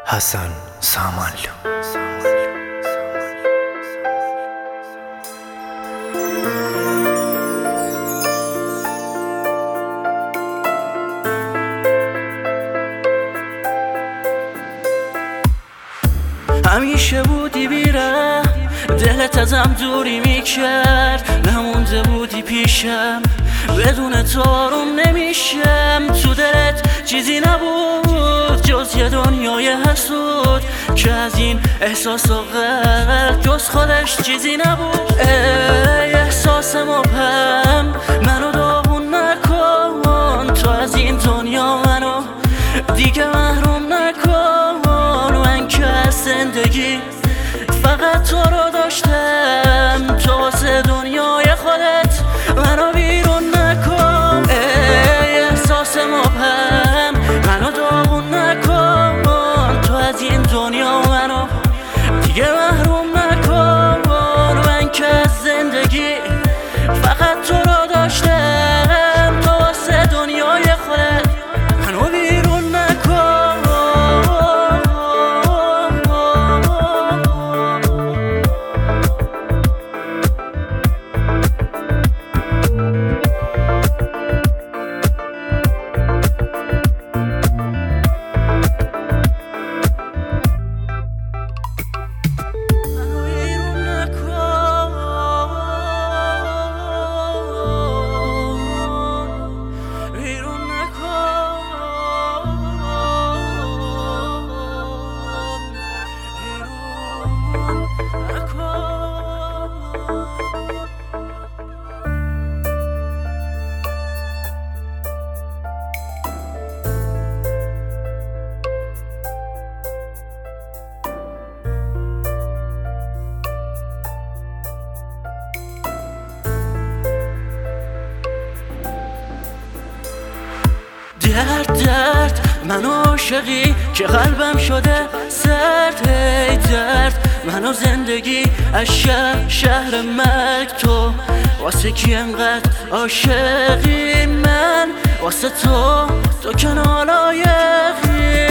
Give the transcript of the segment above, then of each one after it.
حسن سامانلو. همیشه بودی بیره دلت ازم دوری میکرد، نمونده بودی پیشم بدون تو آروم نمیشم. تو دلت چیزی نبود جز یه دنیای حسود که از این احساس و غرق جز خودش چیزی نبود. ای احساس مبهم منو داغون نکن، تو از این دنیا منو دیگه محروم نکن. من که از زندگی فقط تو رو داشتم، تو واسه دنیای خودت منو بیرون نکن. ای احساس مبهم منو داغون نکن، تو از این دنیا منو دیگه محروم نکن. من که از زندگی فقط تو رو داشتم، تو واسه دنیای خودت منو بیرون نکن. درد منو عاشقی که قلبم شده سرد. ای درد منو زندگی از شهر مرگ، تو واسه کی انقدر عاشقی؟ من واسه تو کنار لایقی.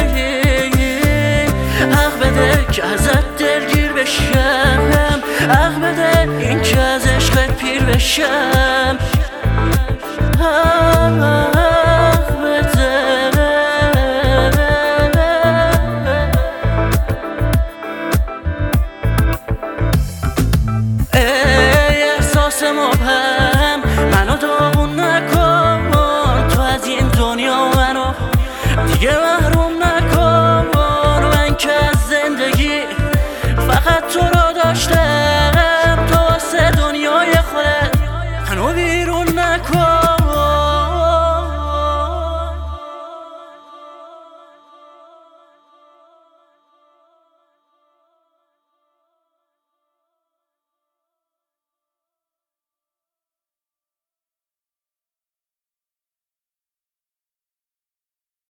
حق بده که ازت دلگیر بشم، حق بده این که از عشقت پیر بشم. مبهم منو داغون نکن، تو از این دنیا منو دیگه محروم نکن.